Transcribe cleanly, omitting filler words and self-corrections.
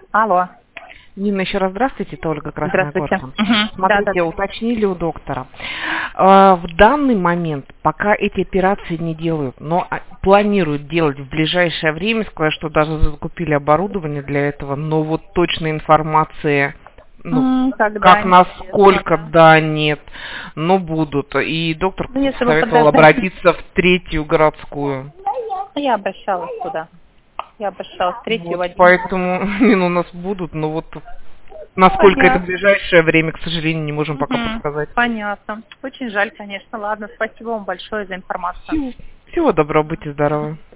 Алло. Нина, еще раз здравствуйте, это Ольга Здравствуйте. Красногорска. Угу. Смотрите, Да. уточнили у доктора. В данный момент, пока эти операции не делают, но планируют делать в ближайшее время, сказать, что даже закупили оборудование для этого, но вот точной информации, как, насколько, да, нет, но будут. И доктор советовал обратиться в 3-ю городскую. Я обращалась туда. Я обращалась в 3-ю, в 1-ю. Поэтому у нас будут, но вот насколько это в ближайшее время, к сожалению, не можем пока подсказать. Понятно. Очень жаль, конечно. Ладно, спасибо вам большое за информацию. Всего доброго, будьте здоровы.